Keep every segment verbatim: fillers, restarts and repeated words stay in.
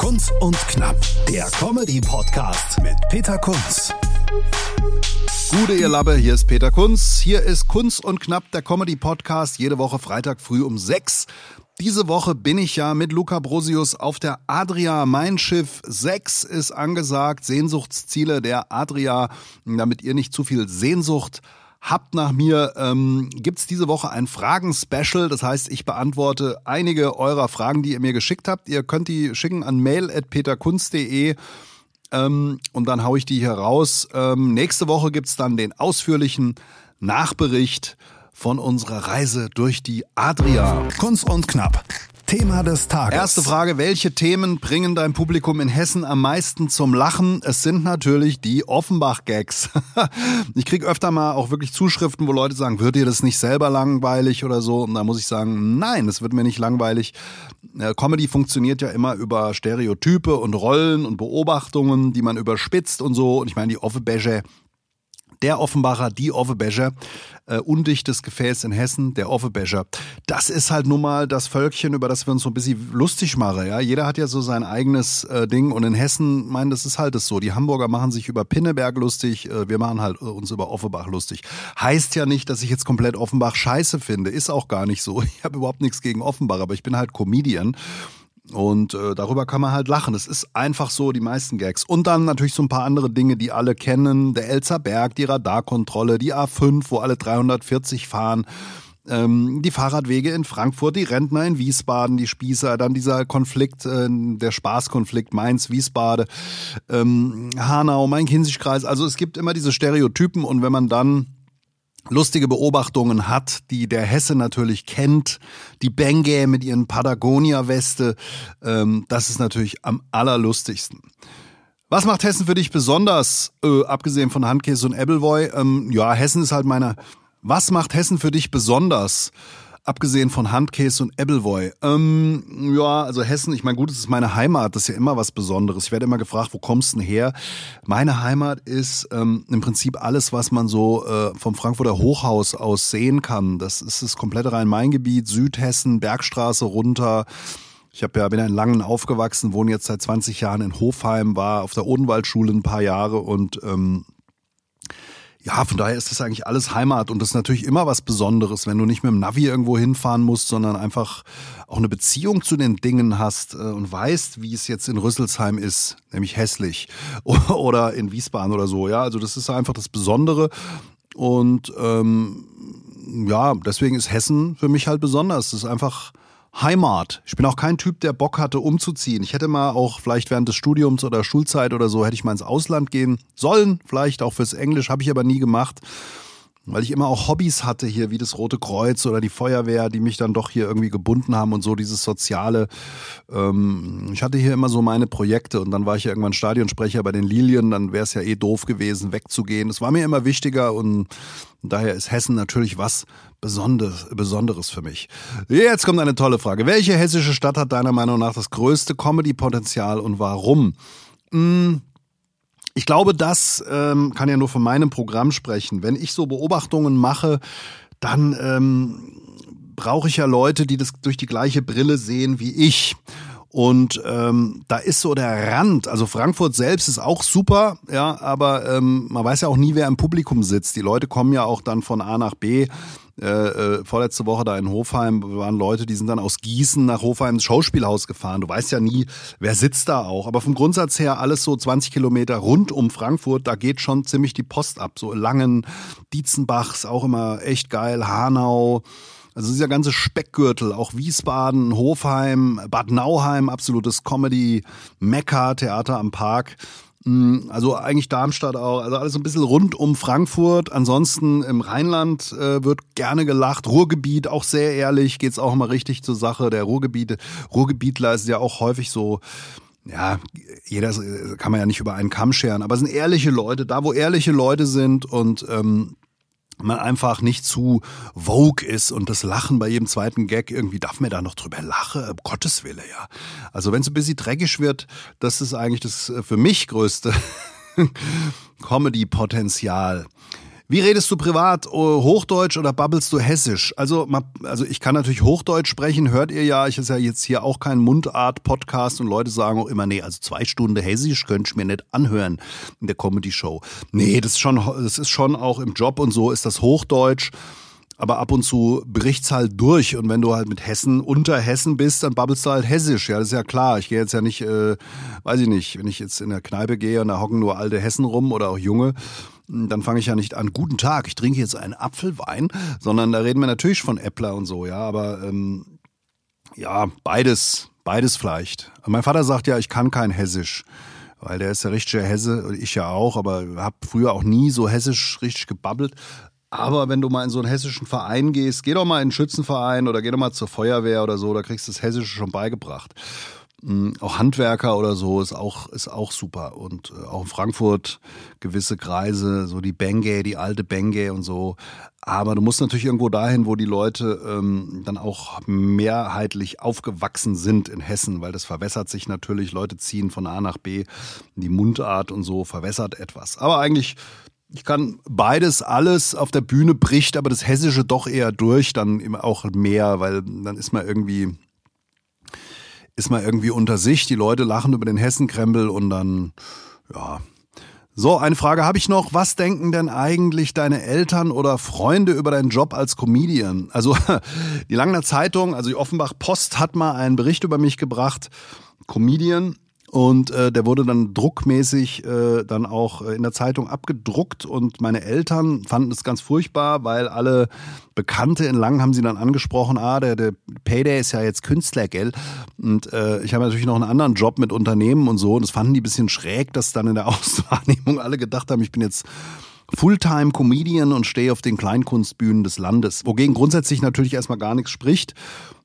Kunz und Knapp, der Comedy-Podcast mit Peter Kunz. Gute ihr Labbe, hier ist Peter Kunz. Hier ist Kunz und Knapp, der Comedy-Podcast, jede Woche Freitag früh um sechs. Diese Woche bin ich ja mit Luca Brosius auf der Adria. Mein Schiff sechs ist angesagt. Sehnsuchtsziele der Adria, damit ihr nicht zu viel Sehnsucht habt nach mir, ähm, gibt's diese Woche ein Fragen-Special. Das heißt, ich beantworte einige eurer Fragen, die ihr mir geschickt habt. Ihr könnt die schicken an mail at peterkunz punkt de ähm, und dann hau ich die hier raus. Ähm, nächste Woche gibt's dann den ausführlichen Nachbericht von unserer Reise durch die Adria. Kunz und Knapp. Thema des Tages. Erste Frage, welche Themen bringen dein Publikum in Hessen am meisten zum Lachen? Es sind natürlich die Offenbach-Gags. Ich kriege öfter mal auch wirklich Zuschriften, wo Leute sagen, wird dir das nicht selber langweilig oder so? Und da muss ich sagen, nein, es wird mir nicht langweilig. Comedy funktioniert ja immer über Stereotype und Rollen und Beobachtungen, die man überspitzt und so. Und ich meine, die Offenbäsche, der Offenbacher, die Offenbäscher, äh, undichtes Gefäß in Hessen, der Offenbäscher. Das ist halt nun mal das Völkchen, über das wir uns so ein bisschen lustig machen. Ja? Jeder hat ja so sein eigenes äh, Ding und in Hessen, mein, das ist halt das so. Die Hamburger machen sich über Pinneberg lustig, äh, wir machen halt uns über Offenbach lustig. Heißt ja nicht, dass ich jetzt komplett Offenbach scheiße finde, ist auch gar nicht so. Ich habe überhaupt nichts gegen Offenbach, aber ich bin halt Comedian. Und äh, darüber kann man halt lachen. Es ist einfach so, die meisten Gags. Und dann natürlich so ein paar andere Dinge, die alle kennen. Der Elzer Berg, die Radarkontrolle, die A fünf, wo alle dreihundertvierzig fahren. Ähm, die Fahrradwege in Frankfurt, die Rentner in Wiesbaden, die Spießer. Dann dieser Konflikt, äh, der Spaßkonflikt Mainz-Wiesbaden, ähm, Hanau, Main-Kinzig-Kreis. Also es gibt immer diese Stereotypen. Und wenn man dann lustige Beobachtungen hat, die der Hesse natürlich kennt, die Bengä mit ihren Patagonia-Weste, ähm, das ist natürlich am allerlustigsten. Was macht Hessen für dich besonders, äh, abgesehen von Handkäse und Appleboy? Ähm, ja, Hessen ist halt meine... Was macht Hessen für dich besonders, abgesehen von Handkäse und Appleboy? Ähm, ja, also Hessen, ich meine, gut, es ist meine Heimat, das ist ja immer was Besonderes. Ich werde immer gefragt, wo kommst du denn her? Meine Heimat ist ähm, im Prinzip alles, was man so äh, vom Frankfurter Hochhaus aus sehen kann. Das ist das komplette Rhein-Main-Gebiet, Südhessen, Bergstraße runter. Ich habe ja, bin ja in Langen aufgewachsen, wohne jetzt seit zwanzig Jahren in Hofheim, war auf der Odenwaldschule ein paar Jahre und ähm, ja, von daher ist das eigentlich alles Heimat und das ist natürlich immer was Besonderes, wenn du nicht mit dem Navi irgendwo hinfahren musst, sondern einfach auch eine Beziehung zu den Dingen hast und weißt, wie es jetzt in Rüsselsheim ist, nämlich hässlich oder in Wiesbaden oder so. Ja, also das ist einfach das Besondere und ähm, ja, deswegen ist Hessen für mich halt besonders. Es ist einfach Heimat. Ich bin auch kein Typ, der Bock hatte, umzuziehen. Ich hätte mal auch vielleicht während des Studiums oder Schulzeit oder so, hätte ich mal ins Ausland gehen sollen. Vielleicht auch fürs Englisch, habe ich aber nie gemacht. Weil ich immer auch Hobbys hatte hier, wie das Rote Kreuz oder die Feuerwehr, die mich dann doch hier irgendwie gebunden haben und so dieses Soziale. Ähm, ich hatte hier immer so meine Projekte und dann war ich ja irgendwann Stadionsprecher bei den Lilien, dann wäre es ja eh doof gewesen, wegzugehen. Das war mir immer wichtiger und daher ist Hessen natürlich was Besonderes, Besonderes für mich. Jetzt kommt eine tolle Frage. Welche hessische Stadt hat deiner Meinung nach das größte Comedy-Potenzial und warum? Hm. Ich glaube, das ähm, kann ja nur von meinem Programm sprechen. Wenn ich so Beobachtungen mache, dann ähm, brauche ich ja Leute, die das durch die gleiche Brille sehen wie ich. Und ähm, da ist so der Rand, also Frankfurt selbst ist auch super, ja, aber ähm, man weiß ja auch nie, wer im Publikum sitzt. Die Leute kommen ja auch dann von A nach B. Äh, äh, vorletzte Woche da in Hofheim waren Leute, die sind dann aus Gießen nach Hofheim ins Schauspielhaus gefahren. Du weißt ja nie, wer sitzt da auch. Aber vom Grundsatz her alles so zwanzig Kilometer rund um Frankfurt, da geht schon ziemlich die Post ab. So Langen, Dietzenbach ist auch immer echt geil, Hanau. Also dieser ganze Speckgürtel, auch Wiesbaden, Hofheim, Bad Nauheim, absolutes Comedy-Mekka, Theater am Park. Also eigentlich Darmstadt auch, also alles so ein bisschen rund um Frankfurt. Ansonsten im Rheinland äh, wird gerne gelacht. Ruhrgebiet, auch sehr ehrlich, geht's auch immer richtig zur Sache. Der Ruhrgebiet, Ruhrgebietler ist ja auch häufig so, ja, jeder kann man ja nicht über einen Kamm scheren, aber es sind ehrliche Leute, da wo ehrliche Leute sind und ähm, man einfach nicht zu vogue ist und das Lachen bei jedem zweiten Gag irgendwie, darf man da noch drüber lachen? Um Gottes Willen, ja. Also wenn es ein bisschen dreckig wird, das ist eigentlich das für mich größte Comedy-Potenzial. Wie redest du privat? Hochdeutsch oder babbelst du Hessisch? Also, also ich kann natürlich Hochdeutsch sprechen, hört ihr ja. Ich ist ja jetzt hier auch kein Mundart-Podcast und Leute sagen auch immer, nee, also zwei Stunden Hessisch könnte ich mir nicht anhören in der Comedy-Show. Nee, das ist schon, das ist schon auch im Job und so ist das Hochdeutsch. Aber ab und zu bricht's halt durch und wenn du halt mit Hessen unter Hessen bist, dann babbelst du halt Hessisch. Ja, das ist ja klar. Ich gehe jetzt ja nicht, äh, weiß ich nicht, wenn ich jetzt in der Kneipe gehe und da hocken nur alte Hessen rum oder auch Junge, dann fange ich ja nicht an, guten Tag, ich trinke jetzt einen Apfelwein, sondern da reden wir natürlich von Äppler und so, ja, aber ähm, ja, beides, beides vielleicht. Mein Vater sagt ja, ich kann kein Hessisch, weil der ist ja richtiger Hesse, ich ja auch, aber habe früher auch nie so Hessisch richtig gebabbelt. Aber wenn du mal in so einen hessischen Verein gehst, geh doch mal in einen Schützenverein oder geh doch mal zur Feuerwehr oder so, da kriegst du das Hessische schon beigebracht. Mhm, auch Handwerker oder so ist auch, ist auch super. Und äh, auch in Frankfurt gewisse Kreise, so die Bengay, die alte Bengay und so. Aber du musst natürlich irgendwo dahin, wo die Leute ähm, dann auch mehrheitlich aufgewachsen sind in Hessen, weil das verwässert sich natürlich. Leute ziehen von A nach B, die Mundart und so verwässert etwas. Aber eigentlich... Ich kann beides, alles auf der Bühne bricht, aber das Hessische doch eher durch, dann immer auch mehr, weil dann ist man irgendwie, ist man irgendwie unter sich. Die Leute lachen über den Hessenkrempel und dann, ja. So, eine Frage habe ich noch. Was denken denn eigentlich deine Eltern oder Freunde über deinen Job als Comedian? Also die Langner Zeitung, also die Offenbach Post hat mal einen Bericht über mich gebracht, Comedian. Und äh, der wurde dann druckmäßig äh, dann auch in der Zeitung abgedruckt und meine Eltern fanden es ganz furchtbar, weil alle Bekannte in Langen haben sie dann angesprochen, ah, der, der Payday ist ja jetzt Künstler, gell? Und äh, ich habe natürlich noch einen anderen Job mit Unternehmen und so und das fanden die ein bisschen schräg, dass dann in der Auswahrnehmung alle gedacht haben, ich bin jetzt Fulltime-Comedian und stehe auf den Kleinkunstbühnen des Landes, wogegen grundsätzlich natürlich erstmal gar nichts spricht.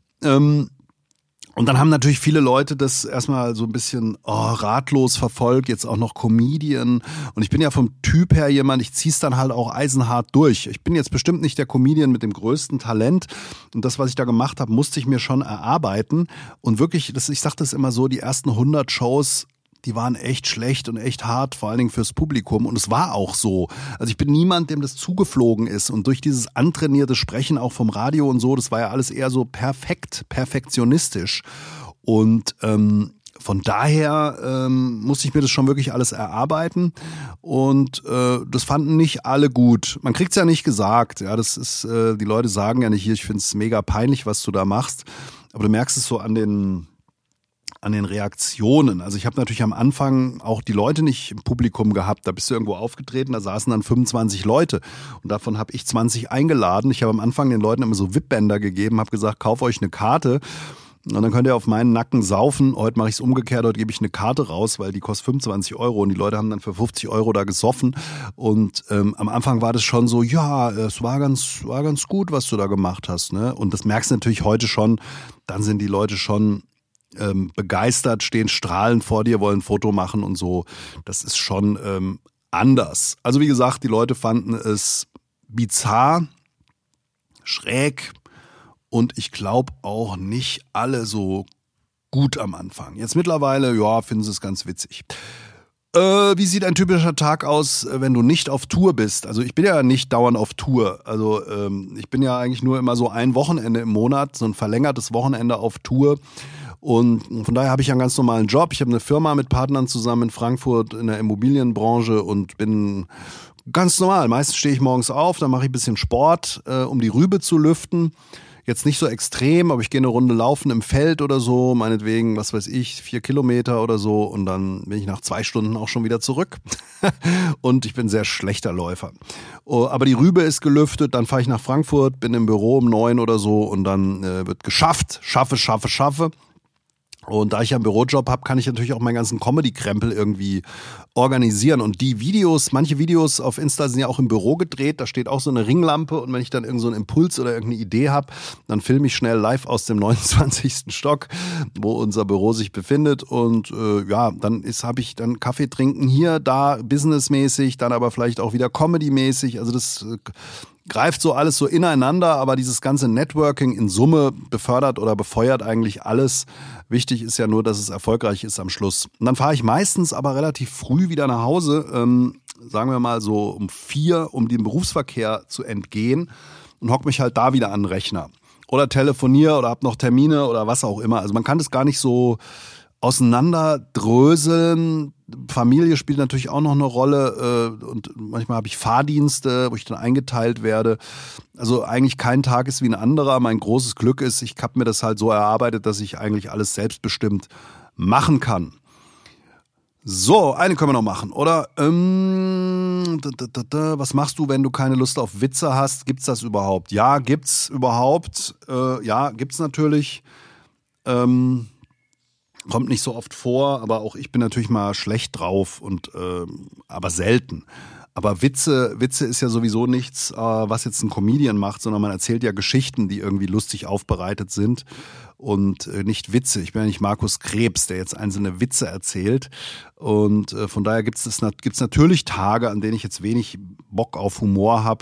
Ähm, Und dann haben natürlich viele Leute das erstmal so ein bisschen oh, ratlos verfolgt, jetzt auch noch Comedian. Und ich bin ja vom Typ her jemand, ich zieh's dann halt auch eisenhart durch. Ich bin jetzt bestimmt nicht der Comedian mit dem größten Talent. Und das, was ich da gemacht habe, musste ich mir schon erarbeiten. Und wirklich, das, ich sag das immer so, die ersten hundert Shows, die waren echt schlecht und echt hart, vor allen Dingen fürs Publikum. Und es war auch so. Also ich bin niemand, dem das zugeflogen ist. Und durch dieses antrainierte Sprechen auch vom Radio und so, das war ja alles eher so perfekt, perfektionistisch. Und ähm, von daher ähm, musste ich mir das schon wirklich alles erarbeiten. Und äh, das fanden nicht alle gut. Man kriegt's ja nicht gesagt. Ja, das ist, äh, die Leute sagen ja nicht hier, ich find's mega peinlich, was du da machst. Aber du merkst es so an den... an den Reaktionen. Also ich habe natürlich am Anfang auch die Leute nicht im Publikum gehabt. Da bist du irgendwo aufgetreten, da saßen dann fünfundzwanzig Leute und davon habe ich zwanzig eingeladen. Ich habe am Anfang den Leuten immer so V I P-Bänder gegeben, habe gesagt, kauf euch eine Karte und dann könnt ihr auf meinen Nacken saufen. Heute mache ich es umgekehrt, heute gebe ich eine Karte raus, weil die kostet fünfundzwanzig Euro und die Leute haben dann für fünfzig Euro da gesoffen und ähm, am Anfang war das schon so, ja, es war ganz, war ganz gut, was du da gemacht hast, ne? Und das merkst du natürlich heute schon, dann sind die Leute schon Ähm, begeistert, stehen strahlend vor dir, wollen ein Foto machen und so. Das ist schon ähm, anders. Also wie gesagt, die Leute fanden es bizarr, schräg und ich glaube auch nicht alle so gut am Anfang. Jetzt mittlerweile, ja, finden sie es ganz witzig. Äh, wie sieht ein typischer Tag aus, wenn du nicht auf Tour bist? Also ich bin ja nicht dauernd auf Tour. Also ähm, ich bin ja eigentlich nur immer so ein Wochenende im Monat, so ein verlängertes Wochenende auf Tour. Und von daher habe ich einen ganz normalen Job. Ich habe eine Firma mit Partnern zusammen in Frankfurt in der Immobilienbranche und bin ganz normal. Meistens stehe ich morgens auf, dann mache ich ein bisschen Sport, äh, um die Rübe zu lüften. Jetzt nicht so extrem, aber ich gehe eine Runde laufen im Feld oder so, meinetwegen, was weiß ich, vier Kilometer oder so und dann bin ich nach zwei Stunden auch schon wieder zurück. Und ich bin ein sehr schlechter Läufer. Aber die Rübe ist gelüftet, dann fahre ich nach Frankfurt, bin im Büro um neun oder so und dann äh, wird geschafft, schaffe, schaffe, schaffe. Und da ich ja einen Bürojob habe, kann ich natürlich auch meinen ganzen Comedy-Krempel irgendwie organisieren. Und die Videos, manche Videos auf Insta sind ja auch im Büro gedreht. Da steht auch so eine Ringlampe. Und wenn ich dann irgend so einen Impuls oder irgendeine Idee habe, dann filme ich schnell live aus dem neunundzwanzigsten Stock, wo unser Büro sich befindet. Und äh, ja, dann ist habe ich dann Kaffee trinken hier, da, businessmäßig, dann aber vielleicht auch wieder Comedy-mäßig. Also das greift so alles so ineinander, aber dieses ganze Networking in Summe befördert oder befeuert eigentlich alles. Wichtig ist ja nur, dass es erfolgreich ist am Schluss. Und dann fahre ich meistens aber relativ früh wieder nach Hause, ähm, sagen wir mal so um vier, um dem Berufsverkehr zu entgehen und hocke mich halt da wieder an den Rechner. Oder telefoniere oder hab noch Termine oder was auch immer. Also man kann das gar nicht so auseinanderdröseln. Familie spielt natürlich auch noch eine Rolle äh, und manchmal habe ich Fahrdienste, wo ich dann eingeteilt werde. Also eigentlich kein Tag ist wie ein anderer. Mein großes Glück ist, ich habe mir das halt so erarbeitet, dass ich eigentlich alles selbstbestimmt machen kann. So, eine können wir noch machen, oder? Ähm, da, da, da, was machst du, wenn du keine Lust auf Witze hast? Gibt's das überhaupt? Ja, gibt's überhaupt. Äh, ja, gibt's natürlich. Ähm, kommt nicht so oft vor, aber auch ich bin natürlich mal schlecht drauf und äh, aber selten. Aber Witze, Witze ist ja sowieso nichts, äh, was jetzt ein Comedian macht, sondern man erzählt ja Geschichten, die irgendwie lustig aufbereitet sind und äh, nicht Witze. Ich bin ja nicht Markus Krebs, der jetzt einzelne Witze erzählt. Und äh, von daher gibt es gibt's natürlich Tage, an denen ich jetzt wenig Bock auf Humor habe.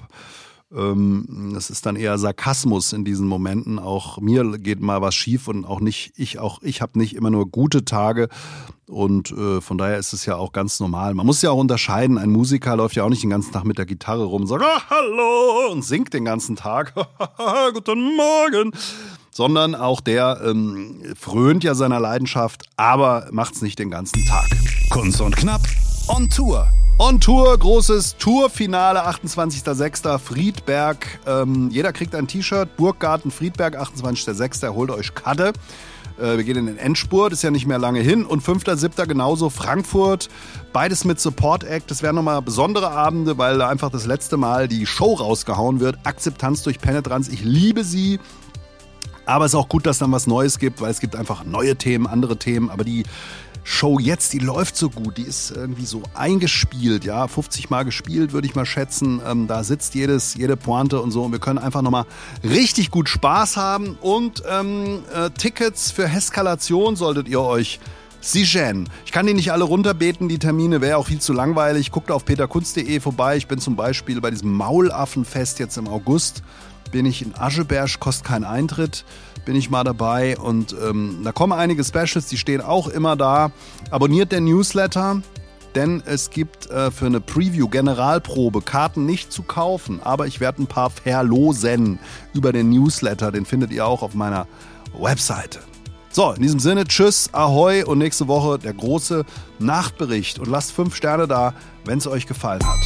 Ähm, das ist dann eher Sarkasmus in diesen Momenten. Auch mir geht mal was schief und auch nicht ich, auch ich habe nicht immer nur gute Tage. Und äh, von daher ist es ja auch ganz normal. Man muss ja auch unterscheiden, ein Musiker läuft ja auch nicht den ganzen Tag mit der Gitarre rum und sagt, ah, hallo, und singt den ganzen Tag, guten Morgen. Sondern auch der ähm, frönt ja seiner Leidenschaft, aber macht's nicht den ganzen Tag. Kunst und Knapp on Tour. On Tour, großes Tourfinale, achtundzwanzigster sechster Friedberg. Ähm, jeder kriegt ein T-Shirt, Burggarten Friedberg, achtundzwanzigster sechster Holt euch Karte. Wir gehen in den Endspurt, ist ja nicht mehr lange hin. Und fünfter siebter genauso Frankfurt. Beides mit Support Act. Das wären nochmal besondere Abende, weil da einfach das letzte Mal die Show rausgehauen wird. Akzeptanz durch Penetranz. Ich liebe sie. Aber es ist auch gut, dass dann was Neues gibt, weil es gibt einfach neue Themen, andere Themen. Aber die Show jetzt, die läuft so gut, die ist irgendwie so eingespielt, ja, fünfzig Mal gespielt, würde ich mal schätzen. Ähm, da sitzt jedes, jede Pointe und so und wir können einfach nochmal richtig gut Spaß haben und ähm, äh, Tickets für Heskalation solltet ihr euch sichern. Ich kann die nicht alle runterbeten, die Termine, wäre auch viel zu langweilig. Guckt auf peterkunz punkt de vorbei. Ich bin zum Beispiel bei diesem Maulaffenfest jetzt im August, bin ich in Ascheberg, kostet keinen Eintritt. Bin ich mal dabei und ähm, da kommen einige Specials, die stehen auch immer da. Abonniert den Newsletter, denn es gibt äh, für eine Preview-Generalprobe Karten nicht zu kaufen, aber ich werde ein paar verlosen über den Newsletter, den findet ihr auch auf meiner Webseite. So, in diesem Sinne, tschüss, ahoi und nächste Woche der große Nachtbericht und lasst fünf Sterne da, wenn es euch gefallen hat.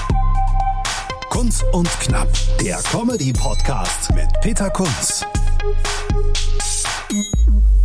Kunz und Knapp, der Comedy-Podcast mit Peter Kunz.